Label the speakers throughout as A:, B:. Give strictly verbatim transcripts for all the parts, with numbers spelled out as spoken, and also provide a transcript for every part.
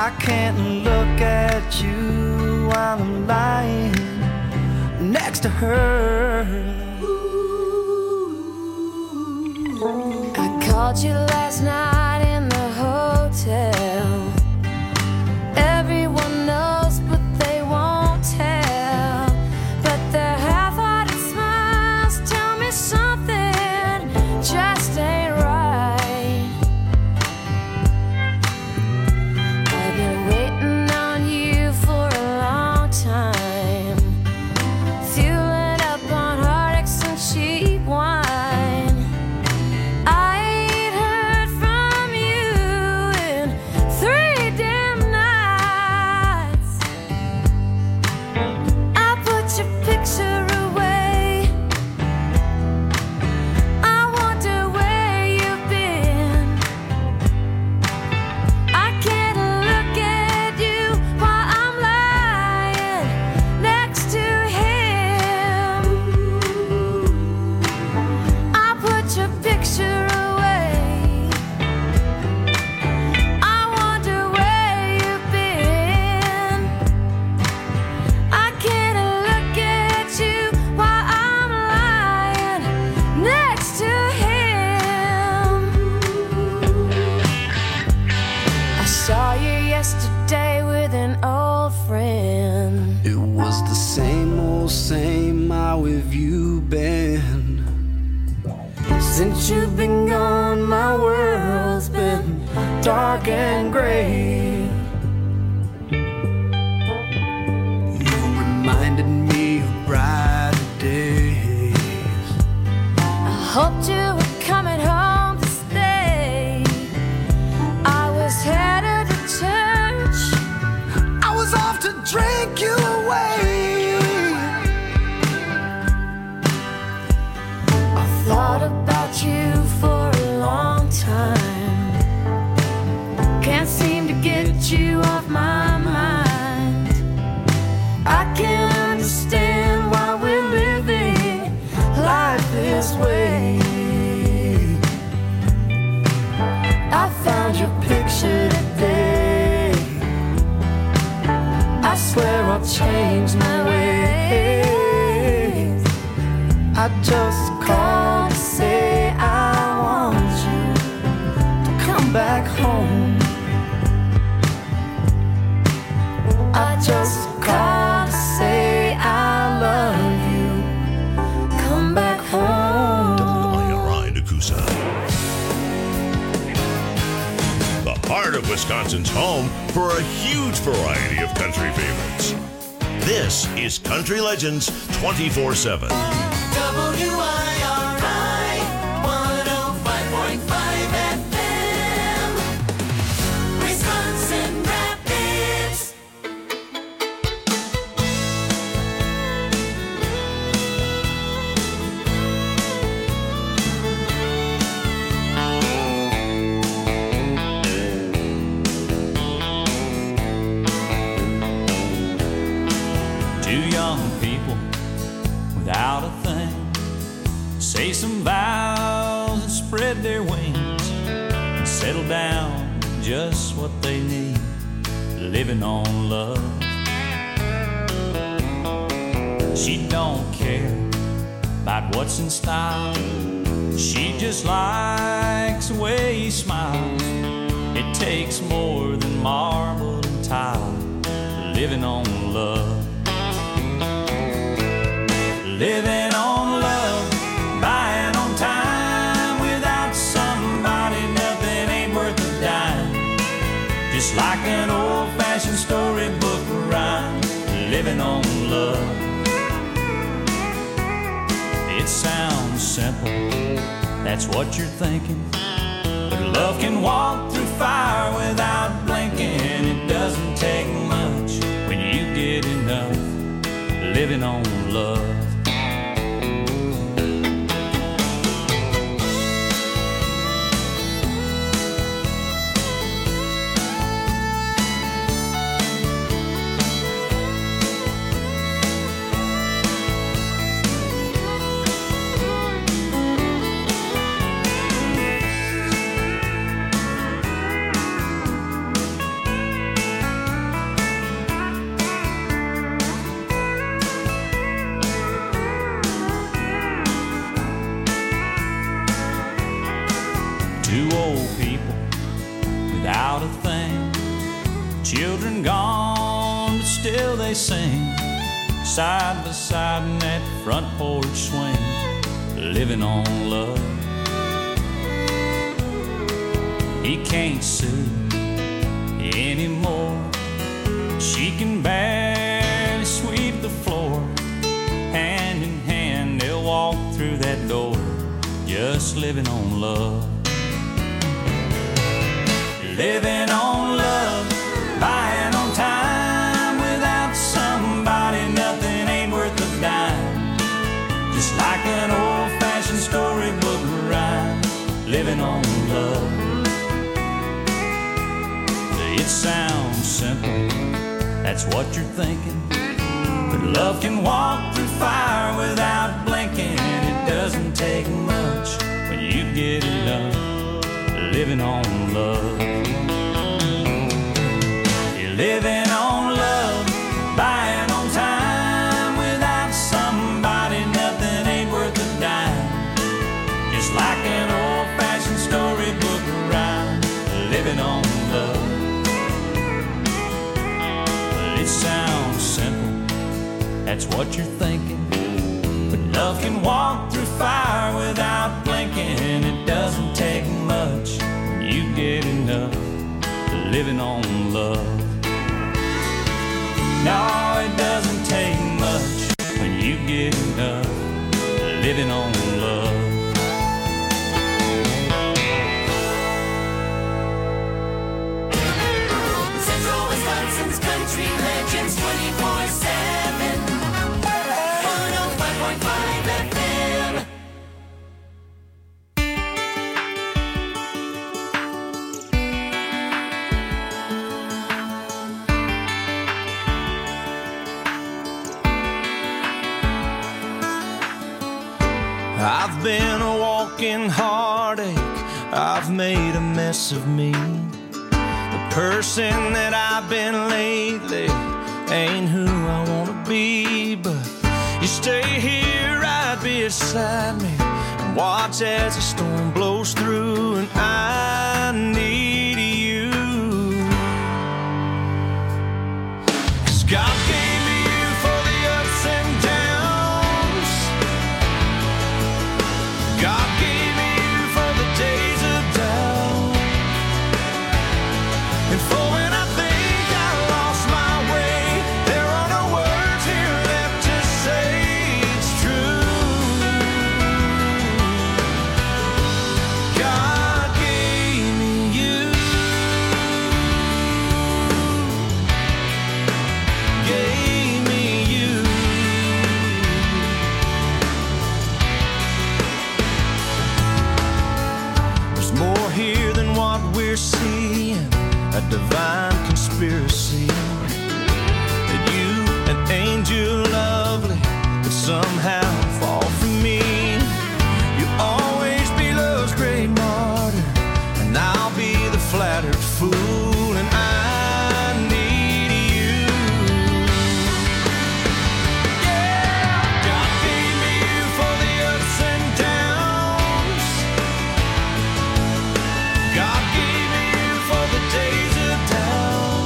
A: I can't look at you while I'm lying next to her.
B: I called you last night in the hotel. Everyone knows, but they won't tell. But their half-hearted smiles tell me something just ain't right. I've been waiting on you for a long time, fueling up on heartaches and cheap wine. I ain't heard from you in three damn nights. I put your picture away. I wonder where you've been. I can't look at you while I'm lying next to him. I put your picture away. I wonder where you've been. I can't look at you while I'm lying next to him. I saw you yesterday with an old friend.
A: It was the same old same. How have you been? Since you've been gone, my world's been dark and gray. You reminded me of brighter days.
B: I hoped you were coming home to stay. I was headed to church.
A: I was off to drink you away.
B: I thought about you for a long time. Can't seem to get you off my mind. I can't understand why we're living life this way. I found your picture today. I swear I'll change my ways.
A: I just called to say I want you to come back home. I just called to say I love you. Come back home.
C: W I R I Nakusa. The heart of Wisconsin's home for a huge variety of country favorites. This is Country Legends twenty-four seven.
D: W I R I one oh five point five F M, Wisconsin Rapids.
E: Two young people without a thing say some vows and spread their wings and settle down just what they need, living on love. She don't care about what's in style. She just likes the way he smiles. It takes more than marble and tile, living on love. Living on love, buying on time. Without somebody, nothing ain't worth a dime. Just like an old-fashioned storybook rhyme, living on love. It sounds simple, that's what you're thinking. But love can walk through fire without blinking. It doesn't take much when you get enough, living on love. people without a thing. Children gone, but still they sing, side by side in that front porch swing, living on love. He can't sue anymore. She can barely sweep the floor. Hand in hand they'll walk through that door, just living on love. Living on love, buying on time. Without somebody nothing ain't worth a dime. Just like an old-fashioned storybook rhyme, living on love. It sounds simple, that's what you're thinking, but love can walk through fire without blinking. It doesn't take much when you get it done, living on love. You're living on love, buying on time. Without somebody nothing ain't worth a dime. Just like an old-fashioned storybook rhyme, living on love. It sounds simple, that's what you're thinking, but love can walk through fire without blinking. It doesn't take much when you get enough, living on love. No, it doesn't take much when you get enough, living on love.
D: Central Wisconsin's Country Legends twenty-four seven, one oh five point five F M.
A: I've been a walking heartache, I've made a mess of me. The person that I've been lately ain't who I wanna be. But you stay here right beside me and watch as the storm blows through, and I need you. 'Cause God gave me you for the ups and downs. God gave me you for the days of doubt, and for when I think I lost my way, there are no words here left to say it's true. God gave me you, gave me you. There's more here than what we're seeing, a divine conspiracy. That you, an angel lovely, could somehow fall for me. You'll always be love's great martyr, and I'll be the flattered fool, and I need you. Yeah, God gave me you for the ups and downs. God gave me you for the days of doubt,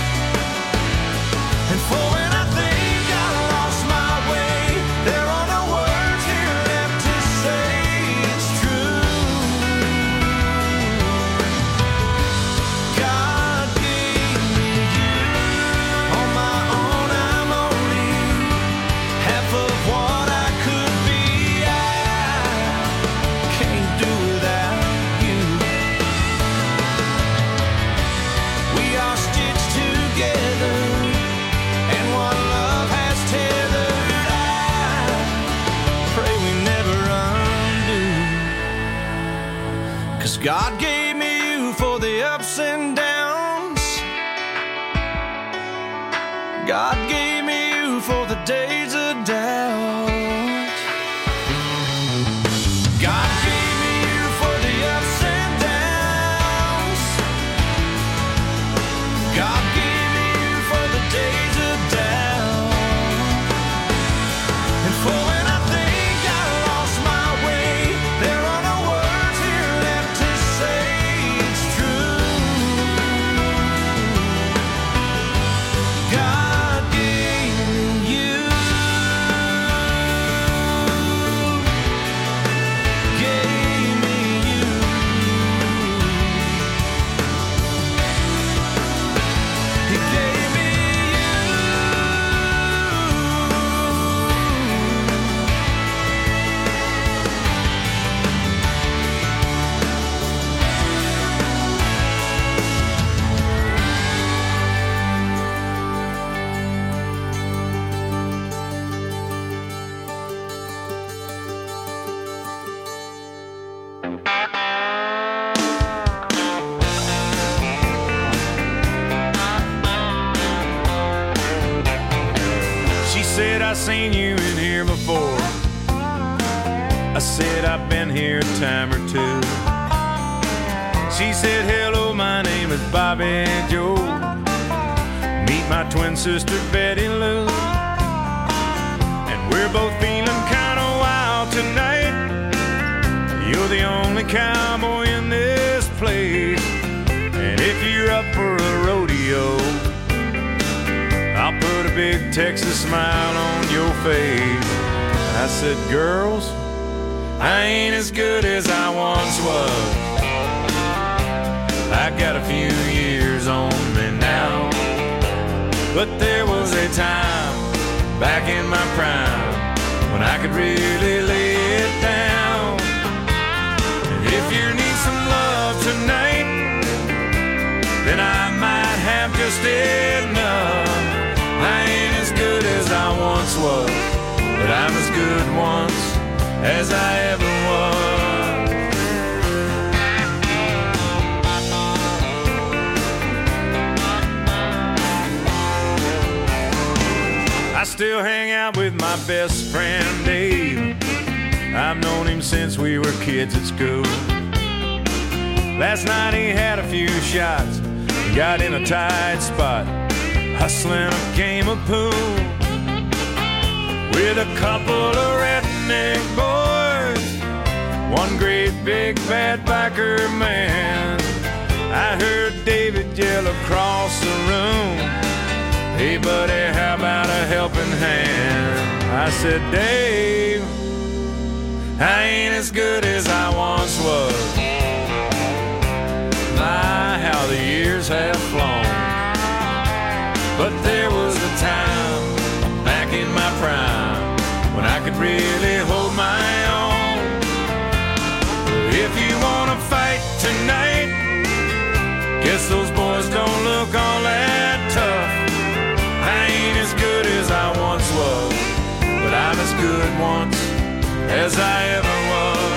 A: and for when I think I lost my way, there are no words here left to say it's true. God gave me you. On my own I'm only half of what I could be. I can't do without you. We are stitched together, and one love has tethered. I pray we never undo. 'Cause God gave me you for the ups and downs. God gave me you for the days of doubt. God gave me you for the ups and downs. God gave me you for the days of doubt, and for when I think I lost my way, there are no words here left to say
F: I seen you in here before. I said, I've been here a time or two. She said, hello, my name is Bobby Joe. Meet my twin sister, Betty Lou. And we're both feeling kind of wild tonight. You're the only cowboy in this place. And if you're up for a rodeo, I'll put a big Texas smile on your face. I said, girls, I ain't as good as I once was. I got a few years on me now, but there was a time back in my prime when I could really lay it down. And if you need some love tonight, then I might have just enough. I ain't as good as I once was, but I'm as good once as I ever was. I still hang out with my best friend Dave. I've known him since we were kids at school. Last night he had a few shots, got in a tight spot, hustling a game of pool with a couple of redneck boys, one great big bad biker man. I heard David yell across the room, hey buddy, how about a helping hand? I said, Dave, I ain't as good as I once was. My, how the years have flown. But there was a time back in my prime when I could really hold my own. If you wanna fight tonight, guess those boys don't look all that tough. I ain't as good as I once was, but I'm as good once as I ever was.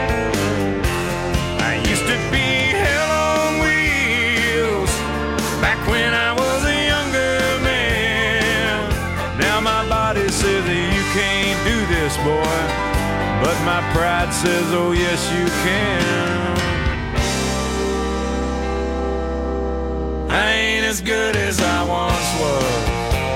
F: I used to be hell on wheels back when I was a younger man. Now my body says that you can't do this, boy, but my pride says, oh yes you can. I ain't as good as I once was.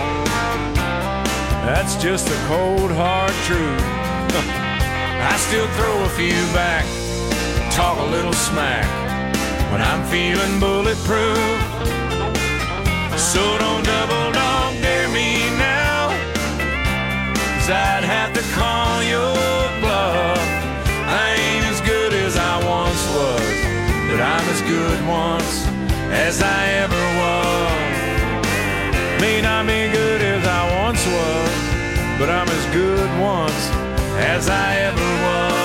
F: That's just the cold hard truth. I still throw a few back, talk a little smack when I'm feeling bulletproof. So don't double dog dare me now, 'cause I'd have to call your bluff. I ain't as good as I once was, but I'm as good once as I ever was. May not be good as I once was, but I'm as good once as I ever was.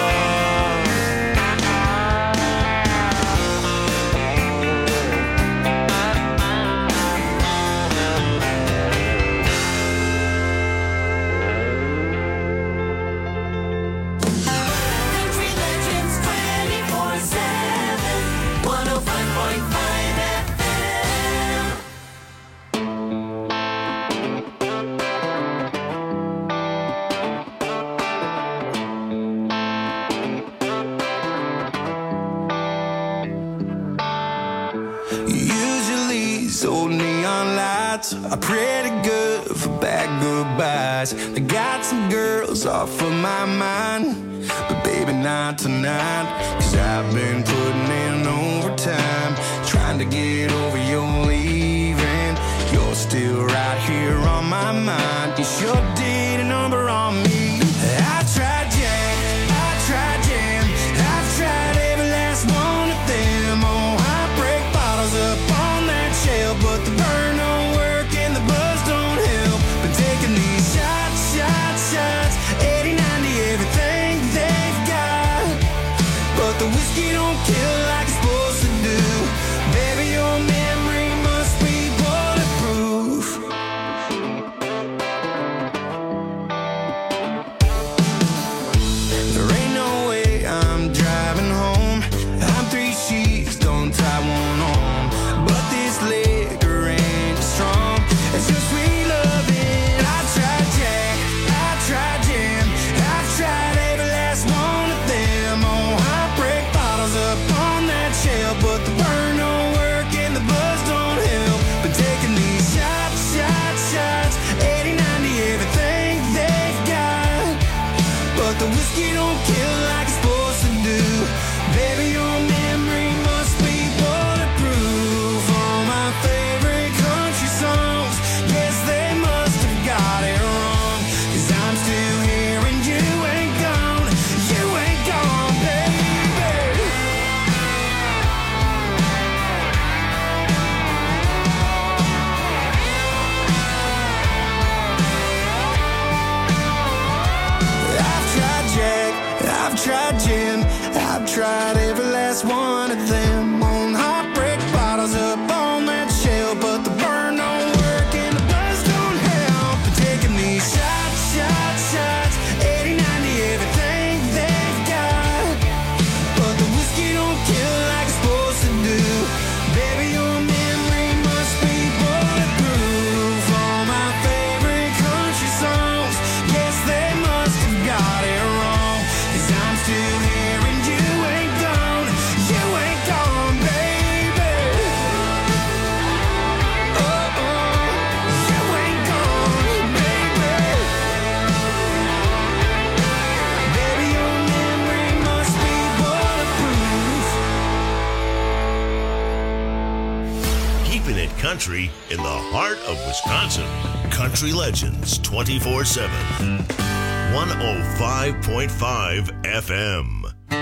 D: Country Legends twenty-four seven, one oh five point five F M.
A: Usually these old neon lights are pretty good for bad goodbyes. They got some girls off of my mind, but baby not tonight. 'Cause I've been putting in overtime, trying to get over your leaving. You're still right here on my mind. You sure did a number on me. I tried jam, I tried jam, I've tried every last one of them. Oh, I break bottles up on that shelf, but the burn don't work and the buzz don't help. Been taking these shots, shots, shots, eighty, ninety, everything they've got, but the whiskey don't kill like it's supposed to do. Baby, you're a man
C: keeping it country in the heart of Wisconsin. Country Legends twenty-four seven. one oh five point five F M.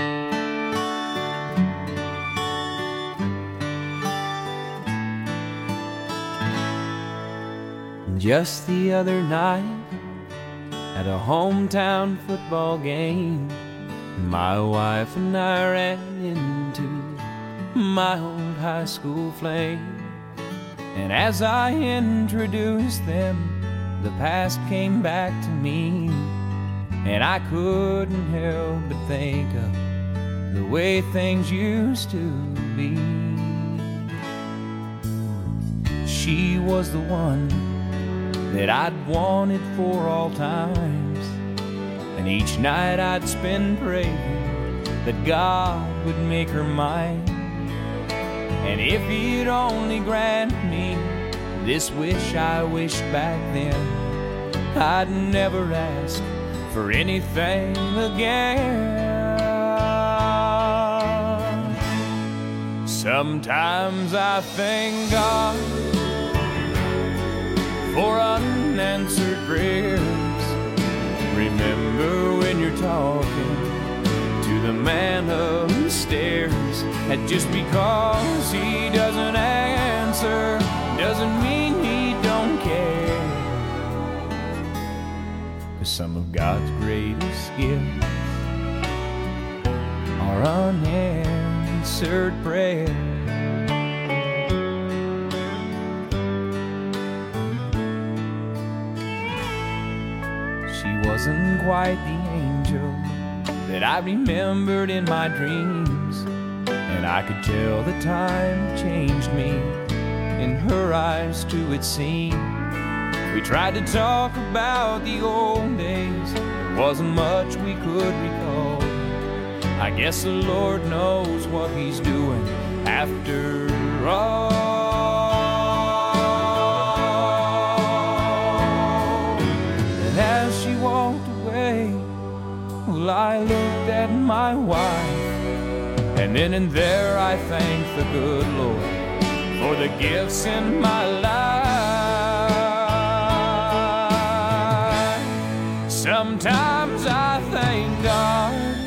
A: Just the other night, at a hometown football game, my wife and I ran into my old high school flame. And as I introduced them, the past came back to me, and I couldn't help but think of the way things used to be. She was the one that I'd wanted for all times, and each night I'd spend praying that God would make her mine. And if he'd only grant me this wish I wished back then, I'd never ask for anything again. Sometimes I thank God for unanswered prayers. Remember when you're talking to the man upstairs, and just because he doesn't answer doesn't mean he don't care. 'Cause some of God's greatest gifts are unanswered prayers. Wasn't quite the angel that I remembered in my dreams, and I could tell the time changed me. In her eyes too it seemed. We tried to talk about the old days, there wasn't much we could recall. I guess the Lord knows what he's doing after all. Well, I looked at my wife, and then and there I thanked the good Lord for the gifts in my life. Sometimes I thank God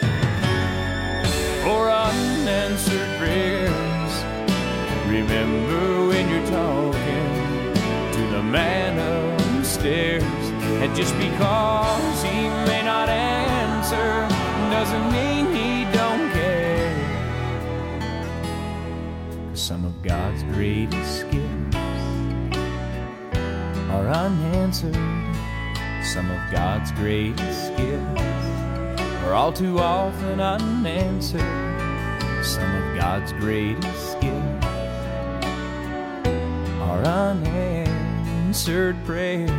A: for unanswered prayers. Remember when you're talking to the man upstairs, and just because he may not answer doesn't mean he don't care. 'Cause some of God's greatest gifts are unanswered. Some of God's greatest gifts are all too often unanswered. Some of God's greatest gifts are unanswered prayers.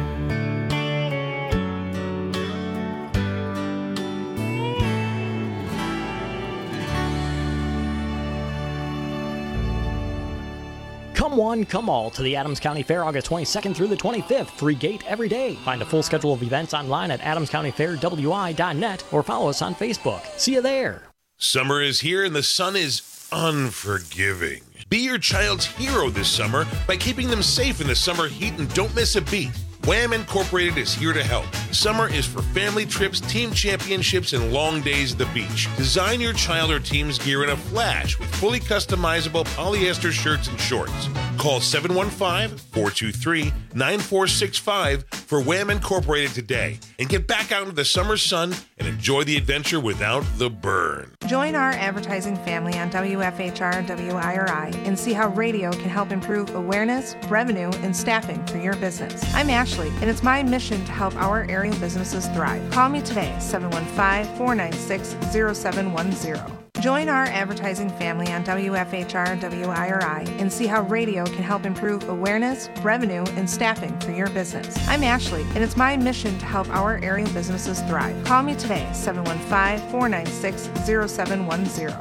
G: Come one, come all to the Adams County Fair August twenty-second through the twenty-fifth. Free gate every day. Find a full schedule of events online at adams county fair w i dot net or follow us on Facebook. See you there.
H: Summer is here and the sun is unforgiving. Be your child's hero this summer by keeping them safe in the summer heat and don't miss a beat. Wham Incorporated is here to help. Summer is for family trips, team championships, and long days at the beach. Design your child or team's gear in a flash with fully customizable polyester shirts and shorts. Call seven one five, four two three, nine four six five for Wham Incorporated today and get back out into the summer sun and enjoy the adventure without the burn.
I: Join our advertising family on W F H R W I R I and see how radio can help improve awareness, revenue, and staffing for your business. I'm Ashley, and it's my mission to help our area businesses thrive. Call me today, seven one five, four nine six, zero seven one zero. Join our advertising family on W F H R W I R I and see how radio can help improve awareness, revenue, and staffing for your business. I'm Ashley, and it's my mission to help our area businesses thrive. Call me today, seven one five, four nine six, zero seven one zero.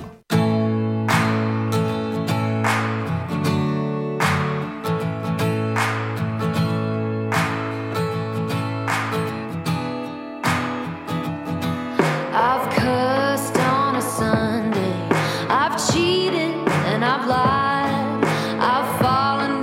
B: I've cussed on a Sunday, I've cheated and I've lied, I've fallen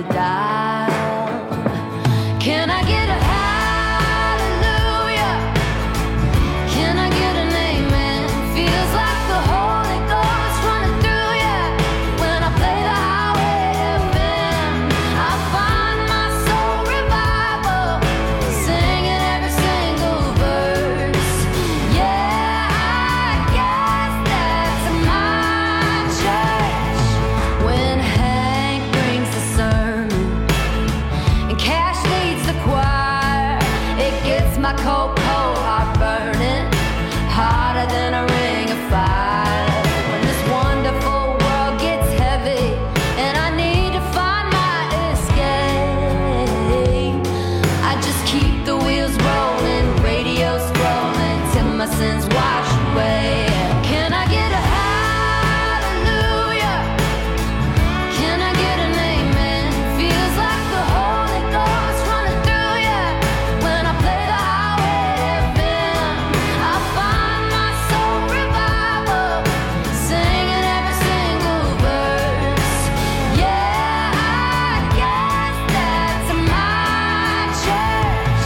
B: the dial. Can I get a hallelujah? Can I get an amen? Feels like the Holy Ghost running through ya. When I play the highway F M, I find my soul revival, singing every single verse. Yeah, I guess that's my church. When Hank brings the sermon and Cash leads the choir, it gets my cold, cold heart burning hotter than a ring of fire. When this wonderful world gets heavy and I need to find my escape, I just keep the wheels rolling, radio scrolling till my sins wash away. Can I get a hallelujah? Can I get an amen? Feels like the Holy Ghost running through ya. When I play the highway F M, I find my soul revival, singing every single verse. Yeah, I guess that's my church.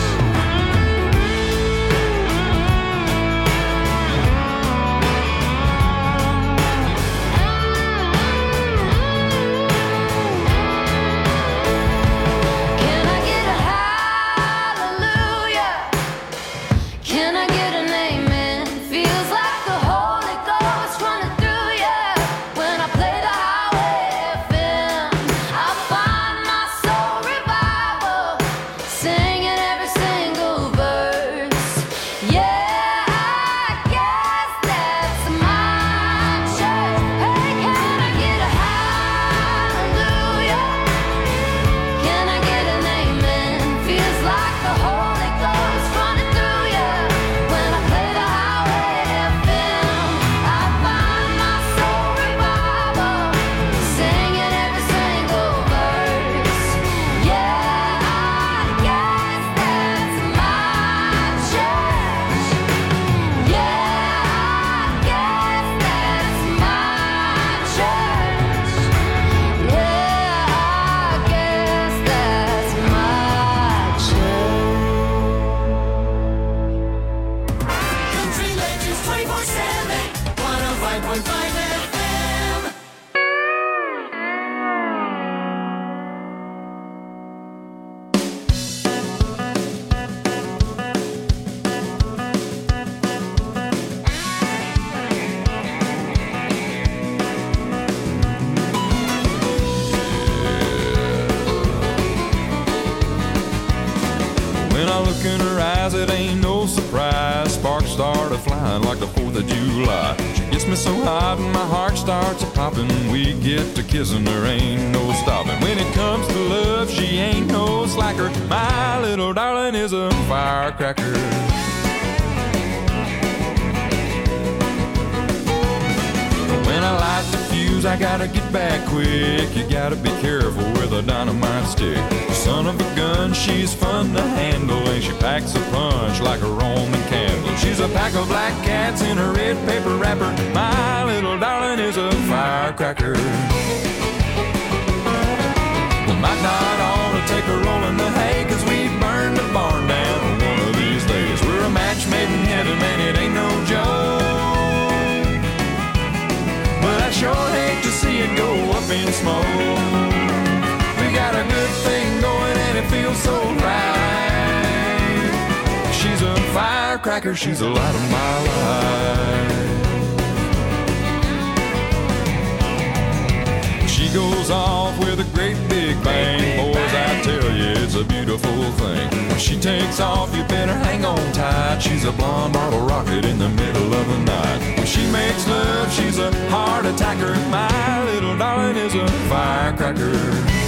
B: Can I get a hallelujah? Can I get an amen? Feels like the Holy Ghost running through ya. When I play the highway F M, I find my soul revival, singing every single verse. Yeah, I guess that's my church. Hey, can I get a hallelujah? Can I get an amen? Feels like the Holy Ghost running through ya. When I play the highway F M, I find my soul revival, singing every single verse. Yeah, I guess that's my church. Yeah, I guess that's my church. Yeah, I guess that's my church.
D: Country Legends twenty-four seven, one oh five point five F M.
F: When I look in her eyes, it ain't no surprise. Sparks start a flying like the fourth of July. She gets me so hot and my heart starts a popping. We get to kissing, there ain't no stopping. When it comes to love, she ain't no slacker. My little darling is a firecracker. When I light the fuse, I gotta get back quick. You gotta be careful with a dynamite stick. Son of a gun, she's fun to handle, and she packs a punch like a Roman candle. She's a pack of black cats in a red paper wrapper. My little darling is a firecracker. We might not ought to take a roll in the hay, 'cause we burn the barn down one of these days. We're a match made in heaven, man, it ain't no joke. But I sure hate to see it go up in smoke. We got a good thing going and it feels so right. She's a firecracker, she's the light of my life. She goes off with a great big bang. Boys, I tell you, it's a beautiful thing. When she takes off, you better hang on tight. She's a blonde bottle rocket in the middle of the night. When she makes love, she's a heart attacker. My little darling is a firecracker.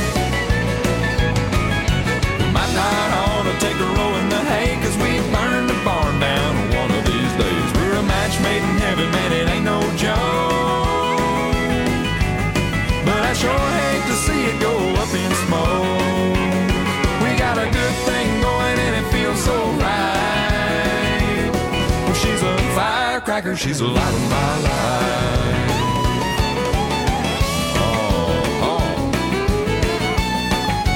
F: We might not ought to take a roll in the hay, 'cause we burn the barn down one of these days. We're a match made in heaven, man, it ain't no joke. But I sure hate to see it go up in smoke. We got a good thing going and it feels so right. Well, she's a firecracker, she's the light of my life. Oh, oh.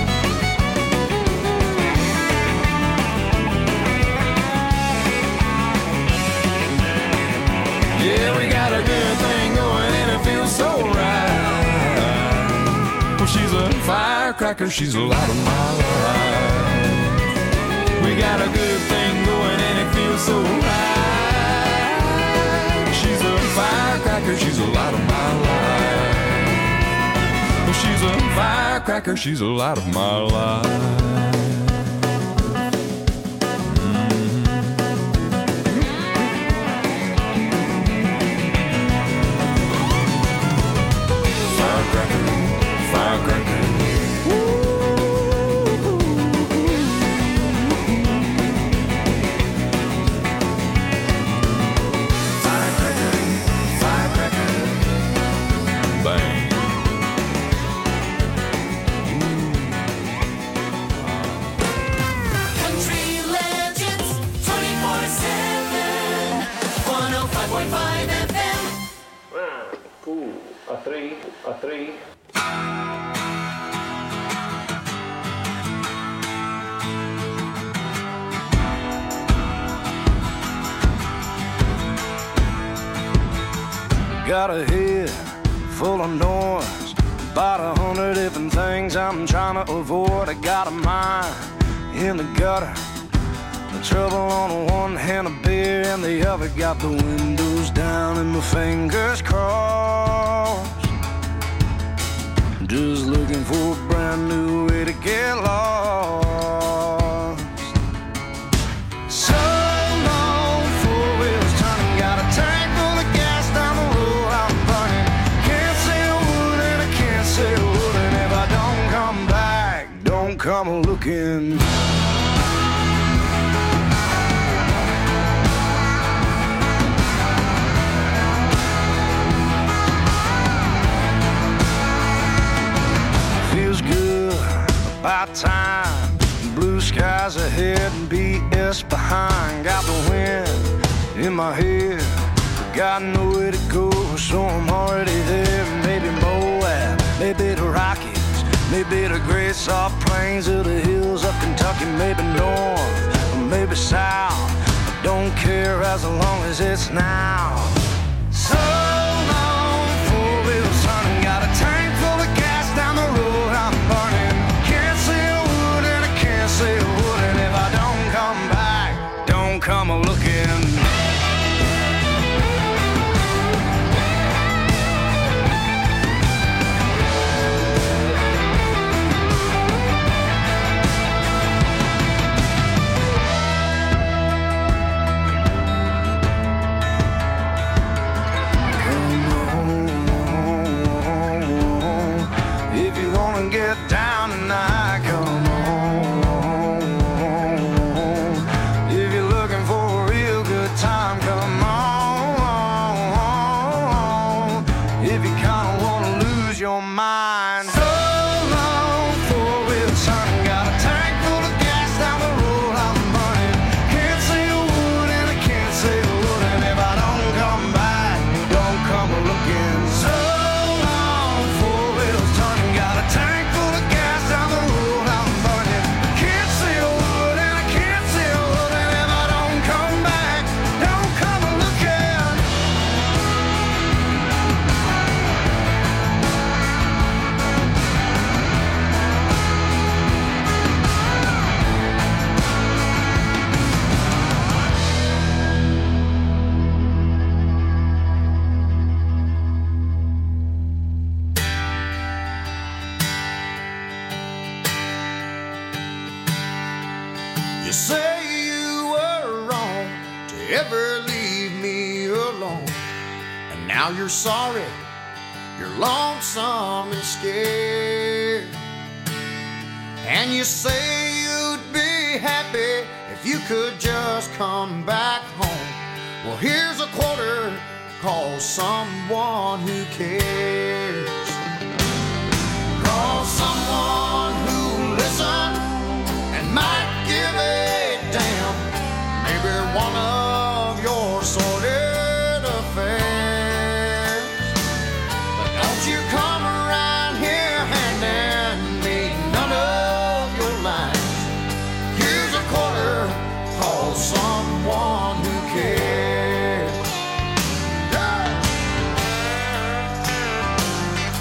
F: She's a firecracker, she's a light of my life. We got a good thing going and it feels so right. She's a firecracker, she's a light of my life. She's a firecracker, she's a light of my life.
A: Got a head full of noise, about a hundred different things I'm trying to avoid. I got a mind in the gutter, the trouble on the one hand, a beer in the other. Got the windows down and my fingers crossed, just looking for a brand new way to get lost. So long, four wheels turning, got a tank full of gas down the road I'm burning. Can't say a word and I can't say a word, and if I don't come back, don't come looking. Feels good, about time. Blue skies ahead and B S behind. Got the wind in my head, got nowhere to go, so I'm already there. Maybe Moab, maybe the Rockies, maybe the great soft plains of the hills of Kentucky. Maybe north, or maybe south, I don't care as long as it's now. So long, four wheels turning, got a tank full of gas down the road I'm burning. Can't say a word and I can't say a word, and if I don't come back, don't come a looking. Get down tonight, come on. If you're looking for a real good time, come on. If you kinda wanna lose your mind, so long, four wheels turning, got a tank full of gas down the road I'm burning. Can't say a word and I can't say a word, and if I don't come back, don't come looking. So long, four wheels turning, got a tank down the road I'm burning. Can't say a word and I can't say a word, and if I don't come back, don't come looking. You say you were wrong to ever leave me alone, and now you're sorry, you're lonesome and scared. And you say you'd be happy if you could just come back home. Well, here's a quarter, call someone who cares. Call someone who'll listen and might give a damn. Maybe one of your sordid affairs. But don't you come around here handing me none of your lines. Here's a quarter, call someone who cares. Yeah.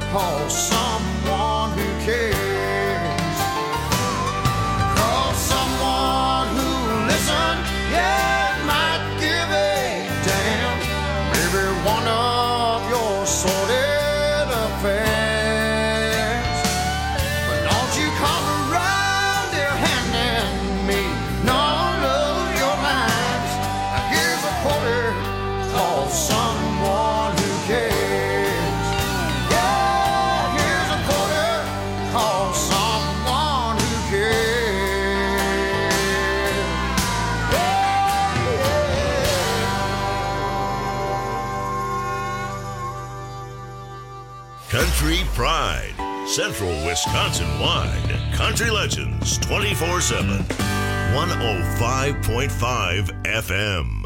F: call someone who cares. Call someone who will listen, yeah, might give a damn. Maybe one of your sordid affairs. But don't you come around here handing me none of your lines. Here's a quarter, call someone who cares. Yeah, here's a quarter, call someone who cares. Yeah, yeah.
C: Country Pride, Central Wisconsin wide. Country Legends twenty-four seven. one oh five point five F M.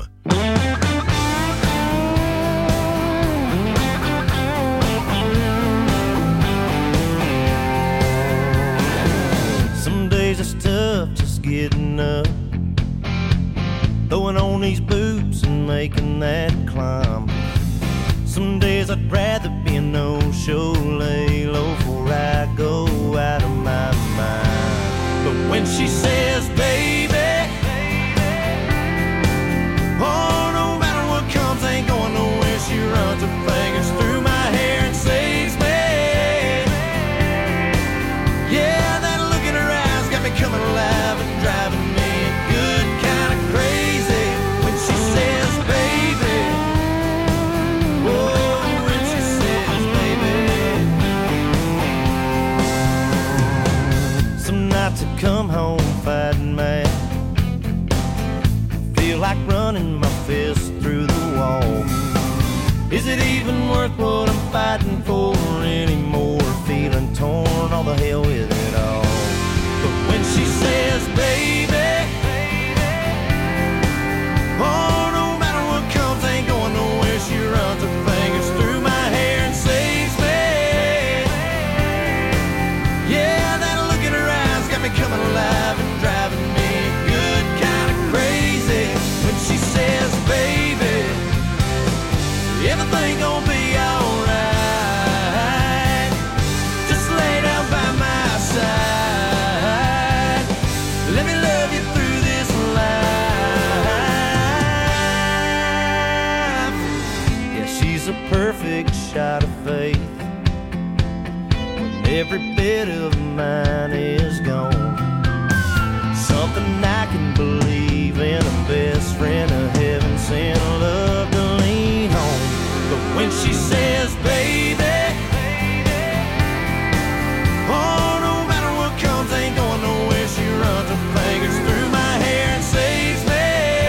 J: Some days it's tough just getting up, throwing on these boots and making that climb. Some days I'd rather be a no-show, lay low before I go out of my mind. But when she says, baby, oh, no matter what comes, ain't going nowhere. She runs her fingers through my hair and saves me. Yeah, that look in her eyes got me coming alive and driving me good kind of crazy. When she says, baby, oh, when she says, baby. Some nights I come home fighting mad, feel like running my fist through the wall. Is it even worth what I'm fighting for anymore? Feeling torn, all the hell with it all. But when she says, baby, oh, no matter what comes, ain't going nowhere. She runs her fingers through my hair and saves me. Yeah, that look in her eyes got me coming alive and driving me good kind of crazy. When she says, baby, everything gon' be alright. Just lay down by my side. Let me love you through this life. Yeah, she's a perfect shot of faith when every bit of mine is gone. Something I can believe in, a best friend, a heaven sent love to lean on. But when she says, baby, oh, no matter what comes, ain't going nowhere. She runs her fingers through my hair and saves me.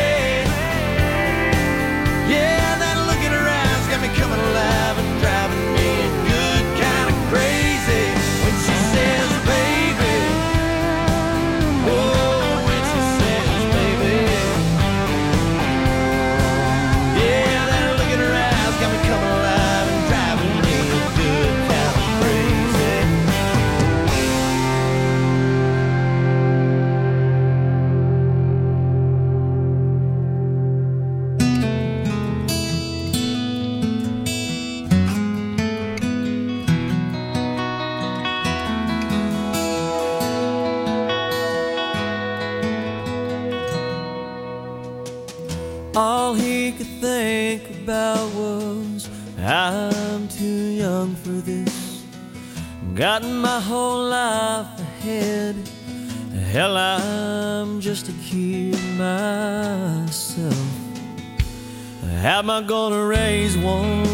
J: Yeah, that look in her eyes got me coming alive and driving me good kind of crazy. When she says, baby, oh, when she says, baby, yeah, that look in her eyes got me coming alive and driving me good kind of crazy.
K: All he could think about was, I'm too young for this. Got my whole life ahead. Hell, I'm just a kid myself. How am I gonna raise one?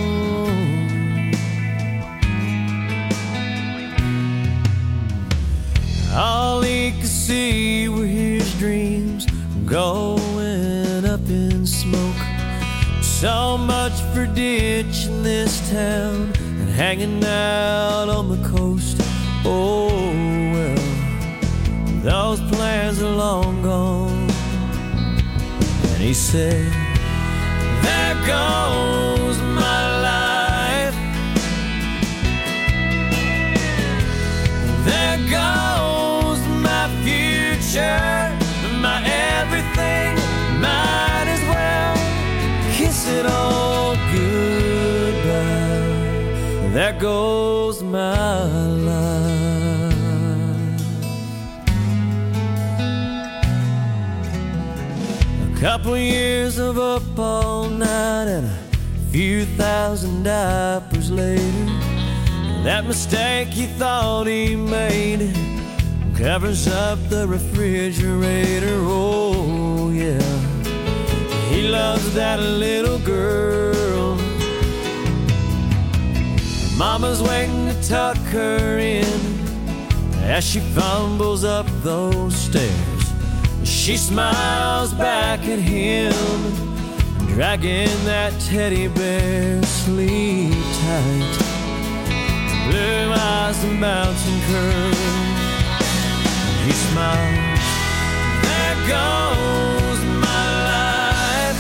K: All he could see were his dreams going up in smoke. So much for ditching this town and hanging out on the coast. Oh well, those plans are long gone. And he said, there goes my life. There goes my future, my everything. Might as well kiss it all goodbye. There goes my life. A couple years of up all night and a few thousand diapers later, that mistake he thought he made covers up the refrigerator. Oh yeah, he loves that little girl. Mama's waiting to tuck her in as she fumbles up those stairs. She smiles back at him, dragging that teddy bear. Sleep tight, blue eyes and bouncing curls. He smiles, there goes my life.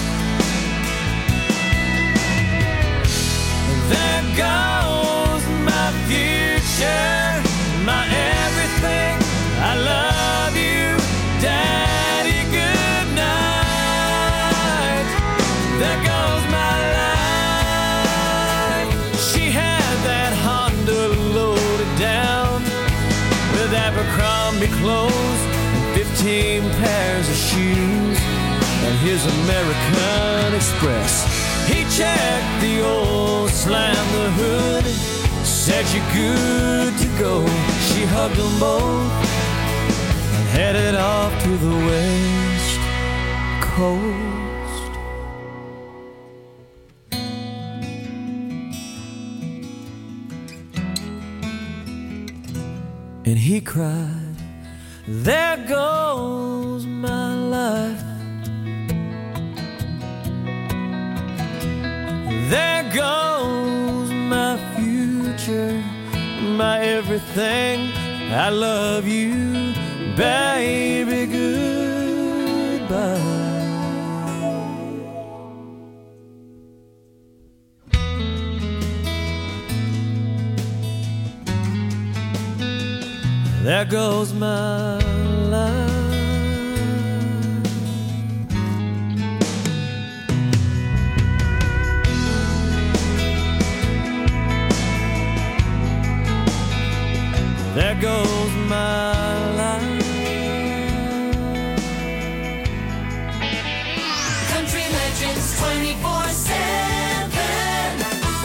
K: There goes my future, my everything. I love you, Daddy, good night. There goes my life. She had that Honda loaded down with Abercrombie clothes and fifteen pairs of shoes and his American Express. He checked the oil, slammed the hood, said you're good to go. She hugged them both and headed off to the West Coast. And he cried, there goes my life. There goes my future, my everything. I love you, baby, goodbye. There goes my life. There goes my life.
D: Country Legends twenty-four seven.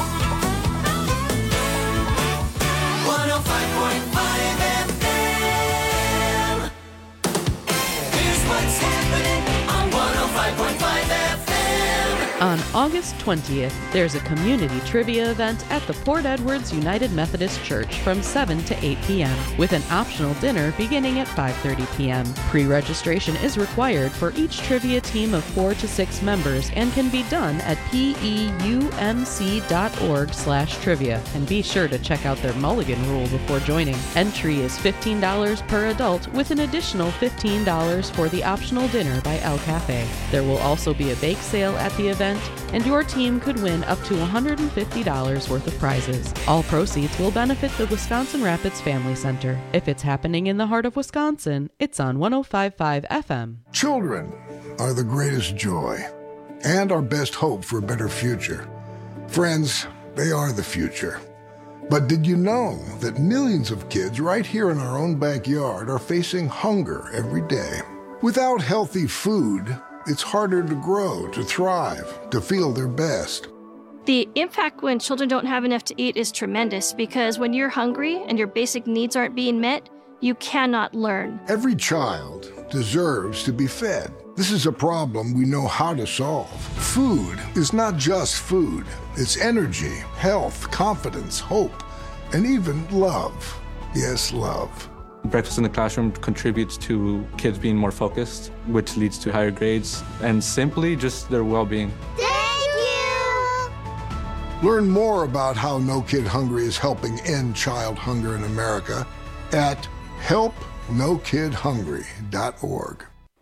D: one oh five point five F M. Here's what's happening on one oh five point five F M.
L: On August twentieth, there's a community trivia event at the Port Edwards United Methodist Church from seven to eight p.m. with an optional dinner beginning at five thirty p.m. Pre-registration is required for each trivia team of four to six members and can be done at peumc.org slash trivia. And be sure to check out their mulligan rule before joining. Entry is fifteen dollars per adult with an additional fifteen dollars for the optional dinner by El Cafe. There will also be a bake sale at the event, and your team could win up to one hundred fifty dollars worth of prizes. All proceeds will benefit the Wisconsin Rapids Family Center. If it's happening in the heart of Wisconsin, it's on one oh five point five F M.
M: Children are the greatest joy and our best hope for a better future. Friends, they are the future. But did you know that millions of kids right here in our own backyard are facing hunger every day? Without healthy food, it's harder to grow, to thrive, to feel their best.
N: The impact when children don't have enough to eat is tremendous because when you're hungry and your basic needs aren't being met, you cannot learn.
M: Every child deserves to be fed. This is a problem we know how to solve. Food is not just food. It's energy, health, confidence, hope, and even love. Yes, love.
O: Breakfast in the classroom contributes to kids being more focused, which leads to higher grades, and simply just their well-being.
M: Thank you! Learn more about how No Kid Hungry is helping end child hunger in America at help no kid hungry dot org.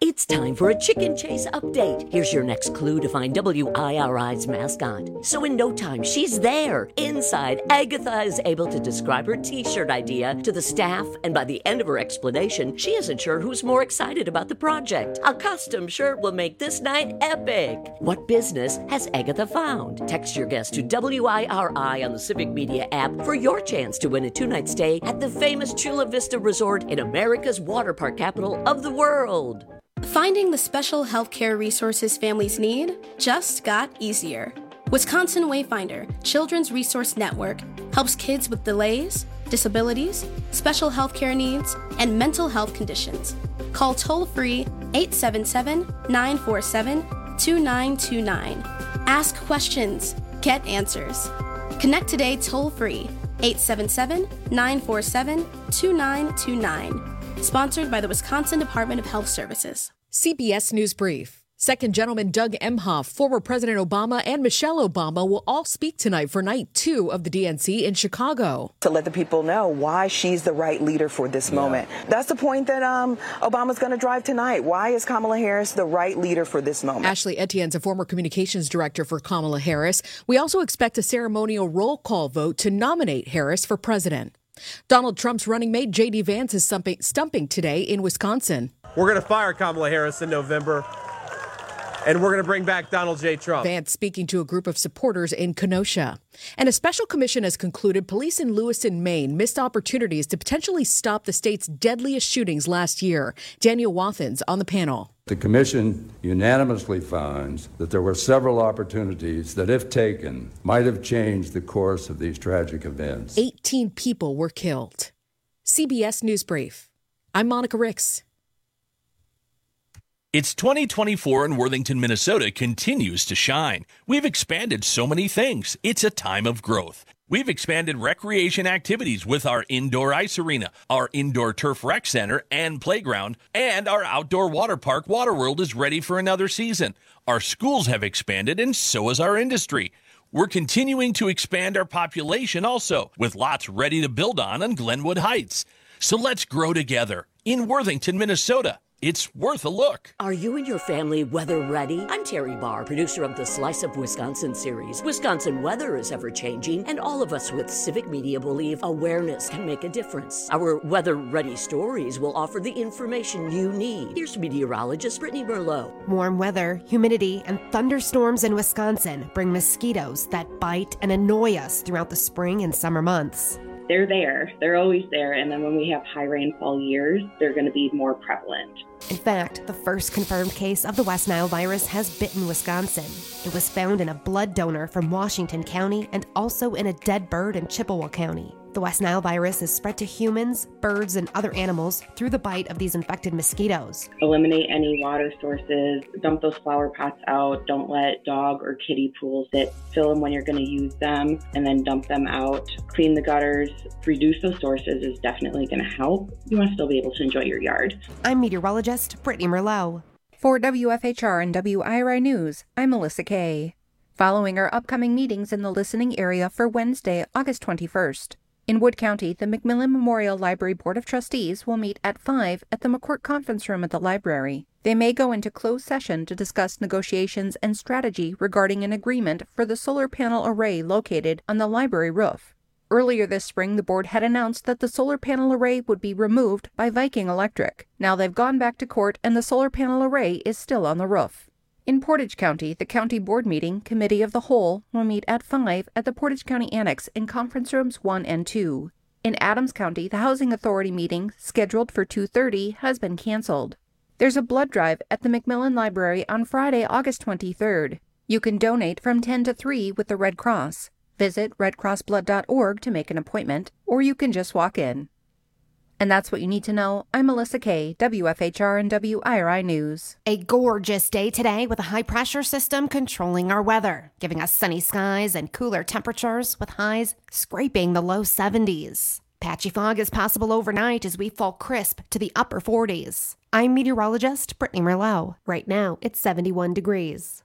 P: It's time for a Chicken Chase update. Here's your next clue to find W I R I's mascot. So in no time, she's there. Inside, Agatha is able to describe her t-shirt idea to the staff, and by the end of her explanation, she isn't sure who's more excited about the project. A custom shirt will make this night epic. What business has Agatha found? Text your guess to W I R I on the Civic Media app for your chance to win a two-night stay at the famous Chula Vista Resort in America's water park capital of the world.
Q: Finding the special healthcare resources families need just got easier. Wisconsin Wayfinder Children's Resource Network helps kids with delays, disabilities, special healthcare needs, and mental health conditions. Call toll-free eight seven seven, nine four seven, two nine two nine. Ask questions, get answers. Connect today toll-free eight seven seven, nine four seven, two nine two nine. Sponsored by the Wisconsin Department of Health Services.
R: C B S News Brief. Second Gentleman Doug Emhoff, former President Obama, and Michelle Obama will all speak tonight for night two of the D N C in Chicago.
S: To let the people know why she's the right leader for this yeah. moment. That's the point that um, Obama's going to drive tonight. Why is Kamala Harris the right leader for this moment?
R: Ashley Etienne's a former communications director for Kamala Harris. We also expect a ceremonial roll call vote to nominate Harris for president. Donald Trump's running mate J D Vance is stumping, stumping today in Wisconsin.
T: We're going to fire Kamala Harris in November, and we're going to bring back Donald J. Trump.
R: Vance speaking to a group of supporters in Kenosha. And a special commission has concluded police in Lewiston, Maine missed opportunities to potentially stop the state's deadliest shootings last year. Daniel Wathans on the panel.
U: The commission unanimously finds that there were several opportunities that, if taken, might have changed the course of these tragic events.
R: eighteen people were killed. C B S News Brief. I'm Monica Ricks.
V: It's twenty twenty-four and Worthington, Minnesota continues to shine. We've expanded so many things. It's a time of growth. We've expanded recreation activities with our indoor ice arena, our indoor turf rec center and playground, and our outdoor water park, Waterworld, is ready for another season. Our schools have expanded, and so has our industry. We're continuing to expand our population also, with lots ready to build on on Glenwood Heights. So let's grow together in Worthington, Minnesota. It's worth a look.
P: Are you and your family weather ready? I'm Terry Barr, producer of the Slice of Wisconsin series. Wisconsin weather is ever-changing, and all of us with Civic Media believe awareness can make a difference. Our weather-ready stories will offer the information you need. Here's meteorologist Brittany Merlot.
W: Warm weather, humidity, and thunderstorms in Wisconsin bring mosquitoes that bite and annoy us throughout the spring and summer months.
X: They're there. They're always there. And then when we have high rainfall years, they're going to be more prevalent.
W: In fact, the first confirmed case of the West Nile virus has bitten Wisconsin. It was found in a blood donor from Washington County and also in a dead bird in Chippewa County. The West Nile virus is spread to humans, birds, and other animals through the bite of these infected mosquitoes.
X: Eliminate any water sources, dump those flower pots out, don't let dog or kiddie pools sit, fill them when you're going to use them, and then dump them out. Clean the gutters, reduce those sources is definitely going to help. You want to still be able to enjoy your yard.
W: I'm meteorologist Brittany Merlot.
Y: For W F H R and W I R I News, I'm Melissa Kay. Following our upcoming meetings in the listening area for Wednesday, August twenty-first. In Wood County, the McMillan Memorial Library Board of Trustees will meet at five at the McCourt Conference Room at the library. They may go into closed session to discuss negotiations and strategy regarding an agreement for the solar panel array located on the library roof. Earlier this spring, the board had announced that the solar panel array would be removed by Viking Electric. Now they've gone back to court and the solar panel array is still on the roof. In Portage County, the County Board Meeting Committee of the Whole will meet at five at the Portage County Annex in Conference Rooms one and two. In Adams County, the Housing Authority meeting, scheduled for two thirty, has been canceled. There's a blood drive at the McMillan Library on Friday, August twenty-third. You can donate from ten to three with the Red Cross. Visit red cross blood dot org to make an appointment, or you can just walk in. And that's what you need to know. I'm Melissa Kay, W F H R and W I R I News.
W: A gorgeous day today with a high-pressure system controlling our weather, giving us sunny skies and cooler temperatures with highs scraping the low seventies. Patchy fog is possible overnight as we fall crisp to the upper forties. I'm meteorologist Brittany Merlot. Right now, it's seventy-one degrees.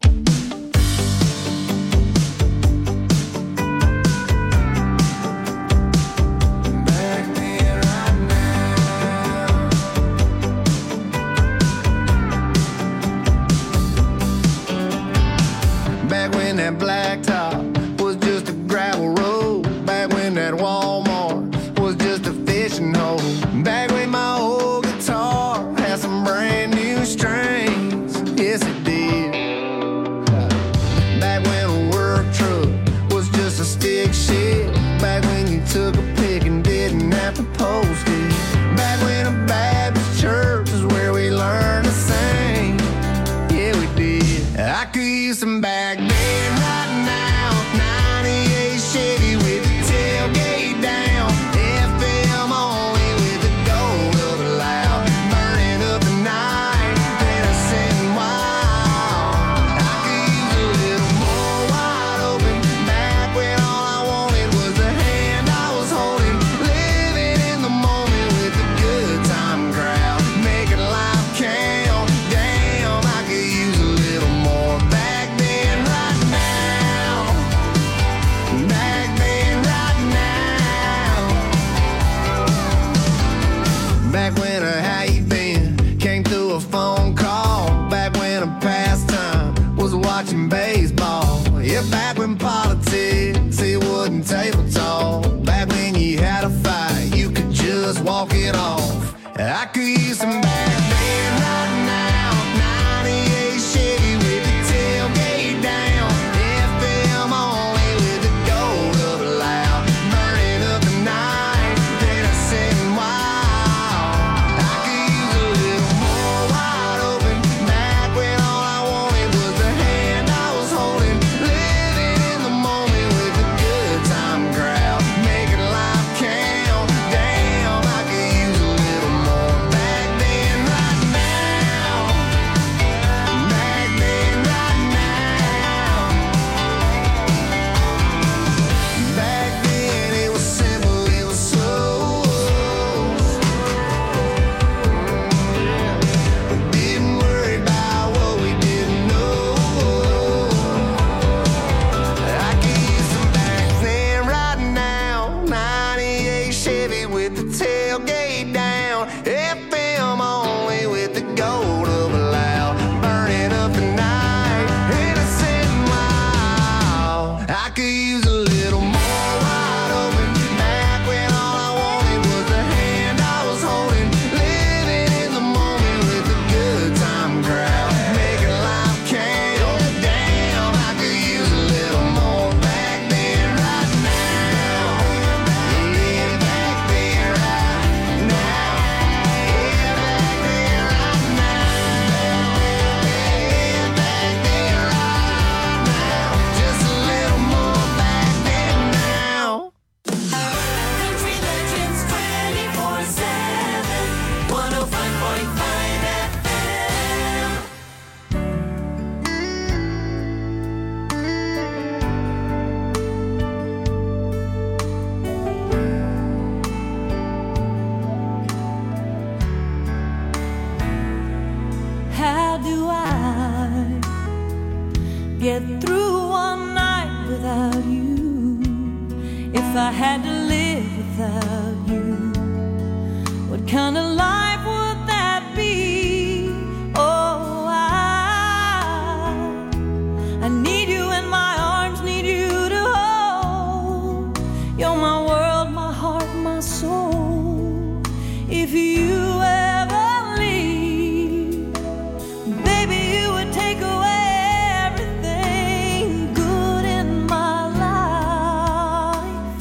B: do I get through one night without you? If I had to live without you, what kind of life would that be? Oh, I, I need you in my arms, need you to hold. You're my world, my heart, my soul. If you ever leave, baby, you would take away everything good in my life.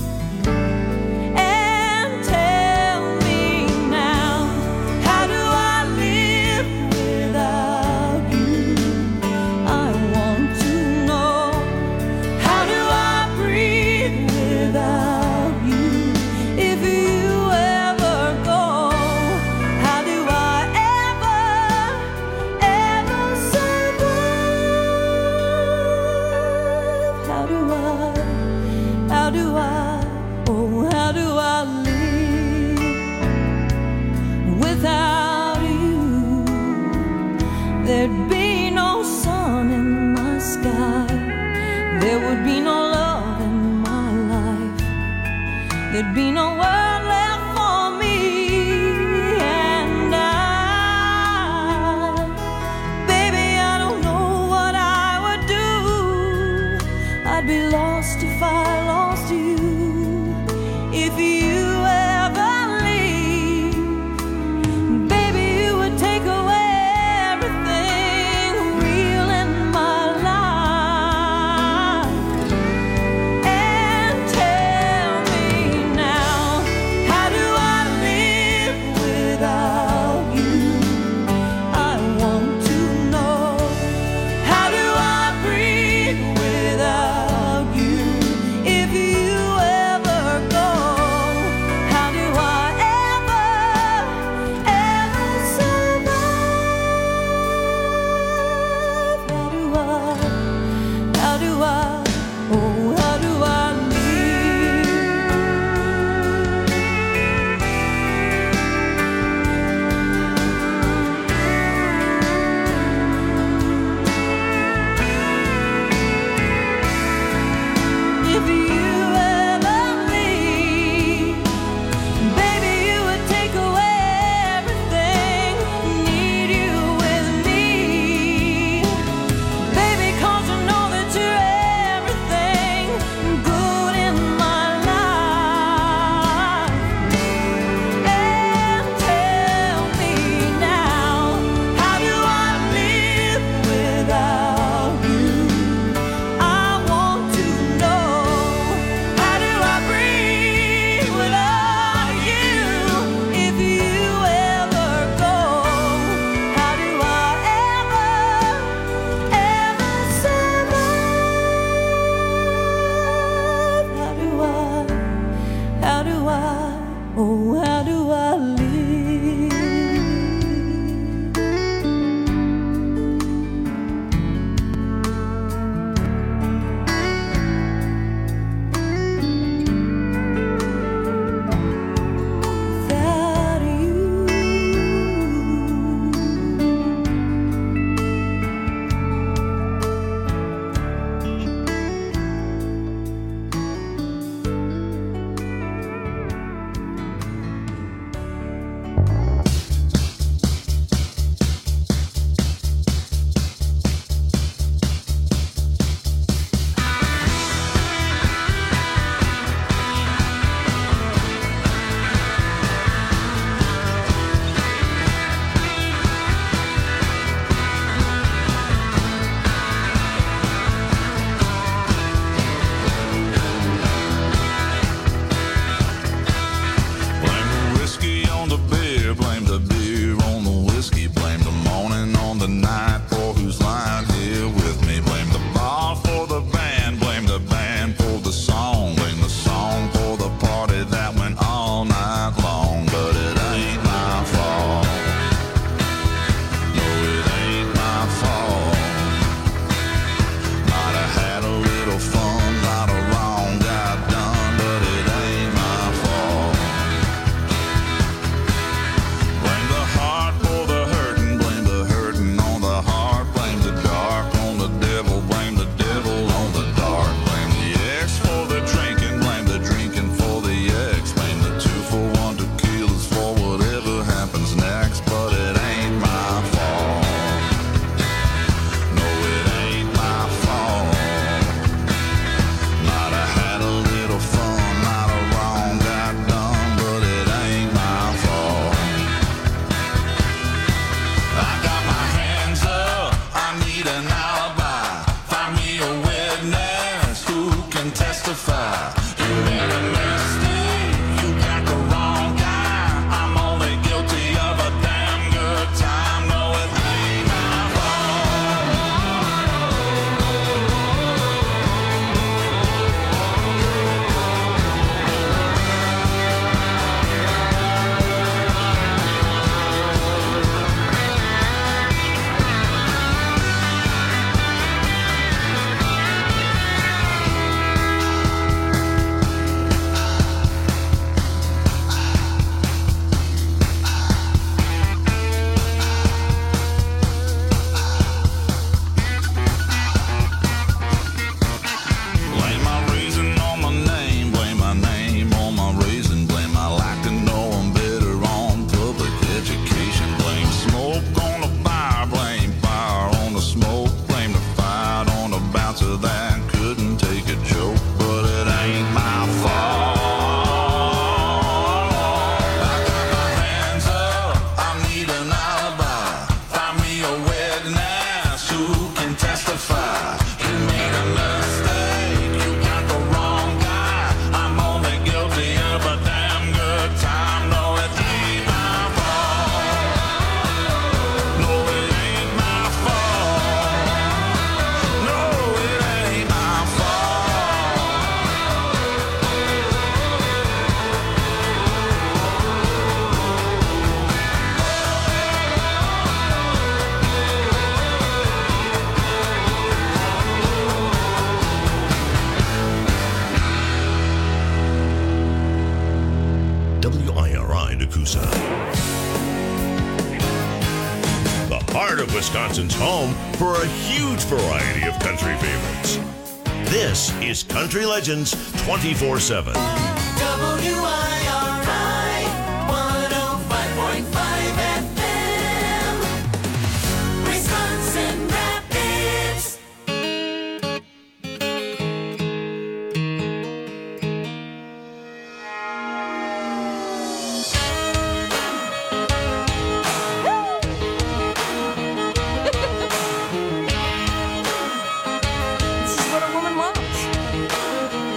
B: And tell me now, how do I live without you? I want to know, how do I breathe without you? If you ever go, how do I ever, ever survive? How do I, how do I, oh, how do I live without you? There'd be no sun in my sky, there would be no love in my life, there'd be no world left for me. And I, baby, I don't know what I would do. I'd be lost if I lost you. If you ever leave, baby, you would take away everything real in my life. And tell me now,
A: I got my hands up, I need an alibi. Find me a witness who can testify. You made a mistake, you got the wrong guy. I'm only guilty of a damn good time. No, it ain't my Blame my reason on my name, blame my name on my reason, blame my lack of knowing better on public education, blame smoke on the fire, blame fire on the smoke, blame the fight on the bouncer that couldn't take a joke, but it ain't my fault. I got my hands up, I need an alibi. Find me a witness who can testify. You made a mistake, you got the wrong guy. I'm only guilty of a damn good time. No, it ain't my fault. No, it ain't my fault. No, it ain't my
C: W I R I Nakusa. The heart of Wisconsin's home for a huge variety of country favorites. This is Country Legends twenty-four seven.
D: W I R